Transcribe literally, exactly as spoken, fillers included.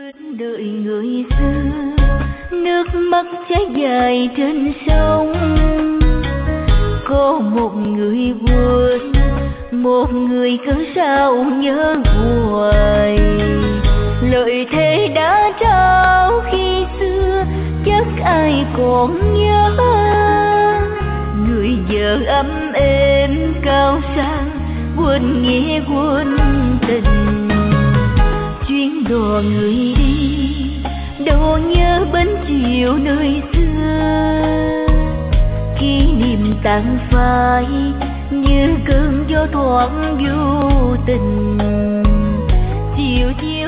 Đời người xưa nước mắt chảy dài trên sông, có một người buồn, một người cứ sao nhớ hoài. Lời thề đã trao khi xưa chắc ai còn nhớ, người vợ ấm êm cao sang quên nghĩa quên tình. Chuyến đò người đi đâu nhớ bến chiều nơi xưa, kỷ niệm tàn phai như cơn gió thoảng vô tình. Chiều chiều